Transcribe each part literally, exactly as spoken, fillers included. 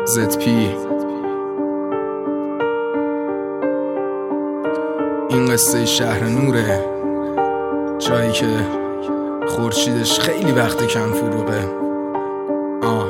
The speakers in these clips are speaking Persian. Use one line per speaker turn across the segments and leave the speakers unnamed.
زد پی. این قصه شهر نوره، جایی که خورشیدش خیلی وقت کم فروغه. آه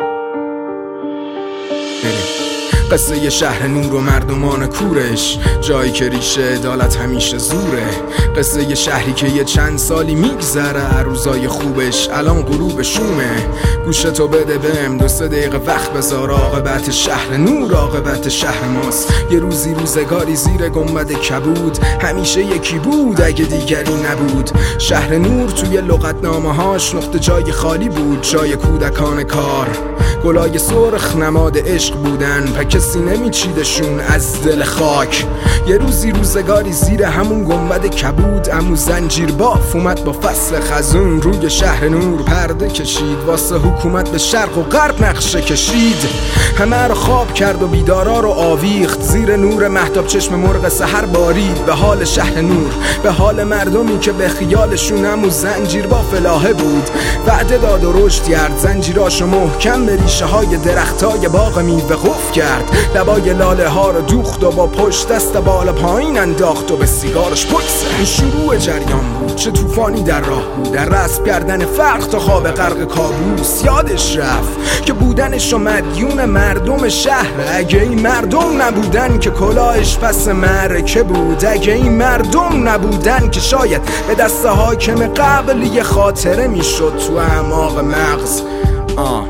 بریم. قصه یه شهر نور و مردمان کورش، جایی که ریشه عدالت همیشه زوره. قصه یه شهری که یه چند سالی میگذره روزای خوبش الان غروب شومه. گوشتو بده بهم دو سه دقیقه وقت بذار، عاقبت شهر نور عاقبت شهر ماست. یه روزی روزگاری زیر گنبد کبود همیشه یکی بود اگه دیگری نبود. شهر نور توی لغتنامه هاش نقطه جای خالی بود، جای کودکان کار. گلای سرخ نماد عشق بودن، پا کسی نمیچیدشون از دل خاک. یه روزی روزگاری زیر همون گنبد کبود عمو زنجیر باف اومد با فصل خزون. روی شهر نور پرده کشید، واسه حکومت به شرق و غرب نقشه کشید. همه رو خواب کرد و بیدارا رو آویخت، زیر نور مهتاب چشم مرغ سحر بارید. به حال شهر نور، به حال مردمی که به خیالشون عمو زنجیر باف الهه بود. وعده داد و رشد کرد، زنجیراشو محکم به ریشه های درختای باغ میوه قفل کرد. لبای لاله ها رو دوخت و با پشت دست بالا پایین انداخت و به سیگارش پک زد. شروع جریان بود، چه طوفانی در راه بود، در رسم کردن فرق تا خواب غرق کابوس. یادش رفت که بودنش و مدیون مردم شهر. اگه این مردم نبودن که کلاهش پس معرکه بود، اگه این مردم نبودن که شاید به دست حاکم قبل یه خاطره میشد تو اعماق مغز. آه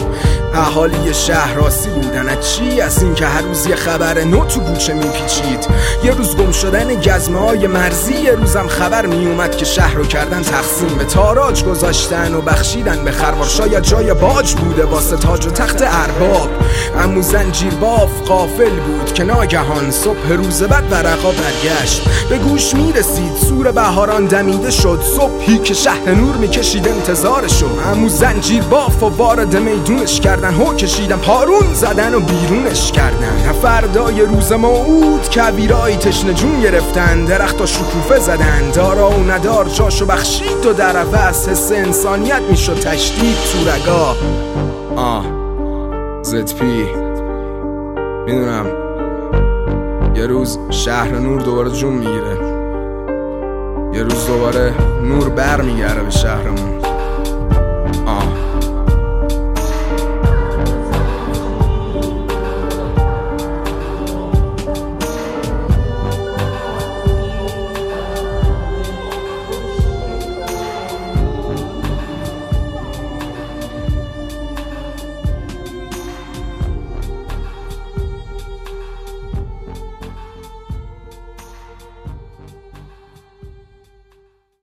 اهالی شهر راسی بودن از چی؟ از این که هر روز یه خبر نو تو گوشه میپیچید. یه روز گم شدن گزمه های مرزی، یه روزم خبر میومد که شهر رو کردن تقسیم، به تاراج گذاشتن و بخشیدن به خروار. شاید جای باج بوده واسه تاج و تخت ارباب. عمو زنجیر باف غافل بود که ناگهان صبح روز بعد ورقا برگشت. به گوش میرسید سور بهاران دمیده شد، صبحی که شهر نور میکشید انتظارشو. عمو زنجیر باف و وارد میدونش کردن، هو کشیدن پارون زدن و بیرونش کردن. فردای روز موعود کویرای تشنه جون گرفتن، درختا شکوفه زدن، دارا و ندار جاشو بخشید و در عوض حس انسانیت میشد تشدید تو رگا. آه زد پی. میدونم یه روز شهر نور دوباره جون میگیره، یه روز دوباره نور بر میگره به شهرمون.